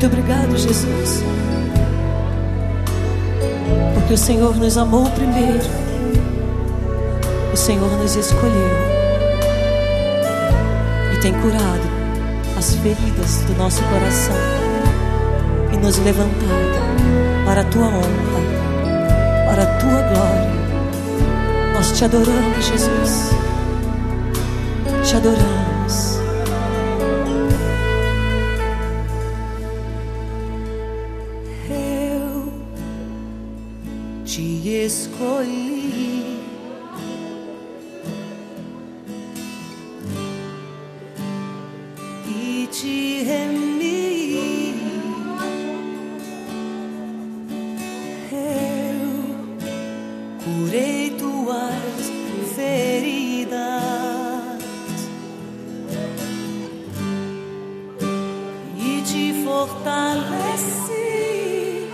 Muito obrigado, Jesus, porque o Senhor nos amou primeiro, o Senhor nos escolheu e tem curado as feridas do nosso coração e nos levantado para a tua honra, para a tua glória. Nós te adoramos, Jesus, te adoramos. Eu te escolhi e te remi. Eu curei tuas feridas e te fortaleci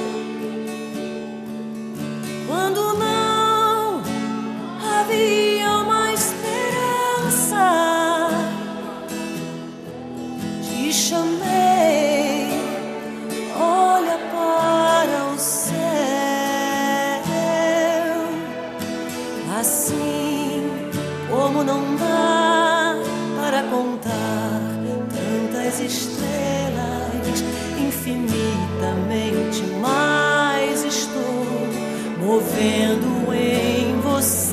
quando não havia uma esperança. Te chamei, olha para o céu. Assim como não dá para contar tantas estrelas, infinitamente mais estou movendo em você.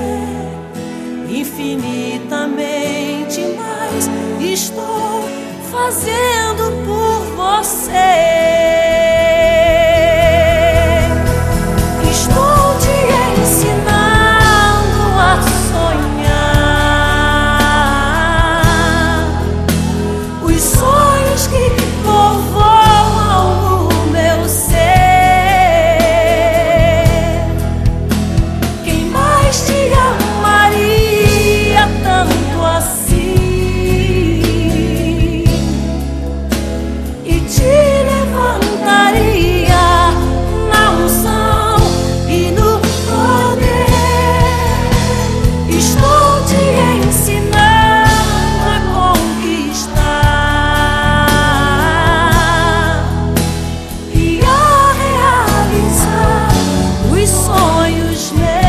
Infinitamente mais estou fazendo por você. Estou te ensinando a sonhar os sonhos que povoam o meu ser. Quem mais te amaria tanto assim e te levantaria na unção e no poder? Estou te ensinando a conquistar e a realizar os sonhos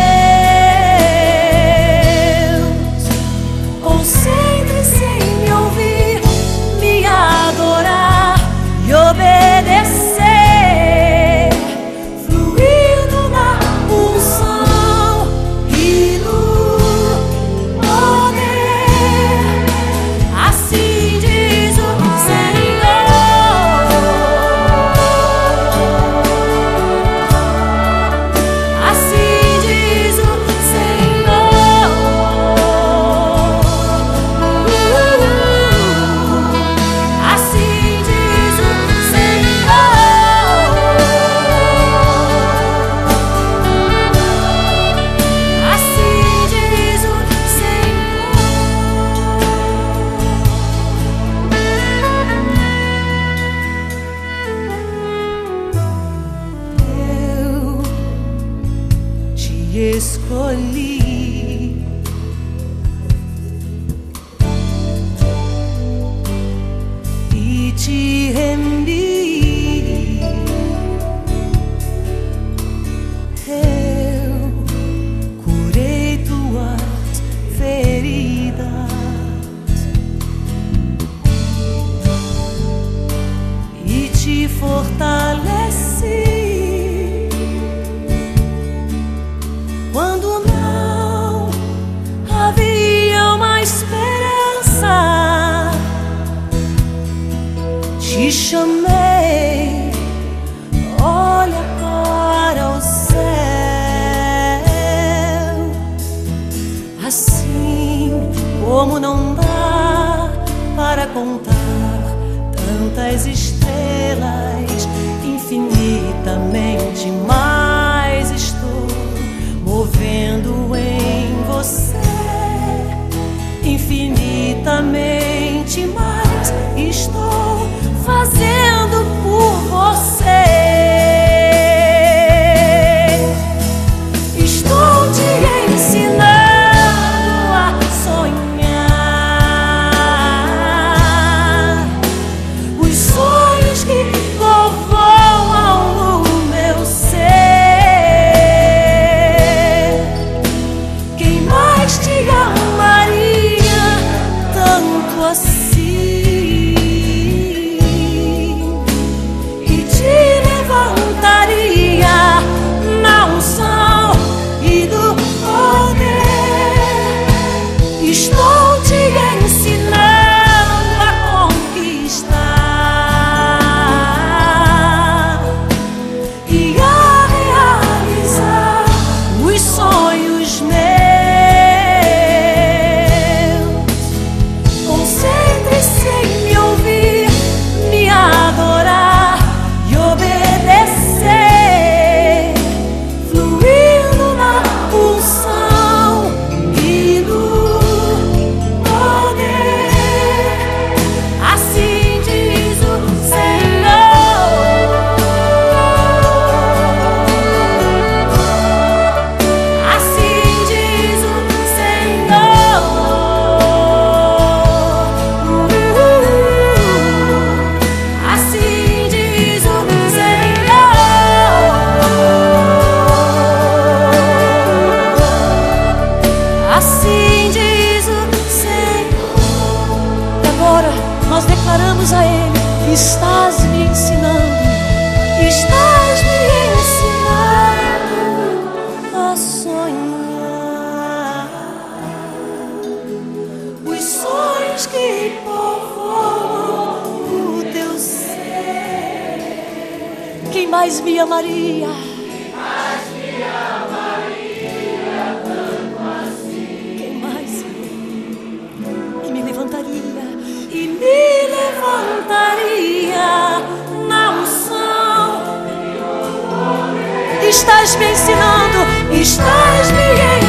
meus. Concentre-se em me ouvir, me adorar e obedecer, fluindo na unção e no poder. Assim diz o Senhor. Assim diz o Senhor. Assim diz o Senhor. Assim diz o Senhor. Eu te escolhi e te remi. Eu curei tuas feridas e te fortaleci quando não havia uma esperança. Te chamei, olha para o céu. Assim como não dá para contar tantas estrelas, infinitamente mais estou movendo em você. Infinitamente mais estou fazendo por você. Estou te ensinando a sonhar os sonhos que diz a Ele: estás me ensinando, estás me ensinando a sonhar os sonhos que povoam o teu ser. Quem mais me amaria? Na unção, estás me ensinando, estás me ensinando.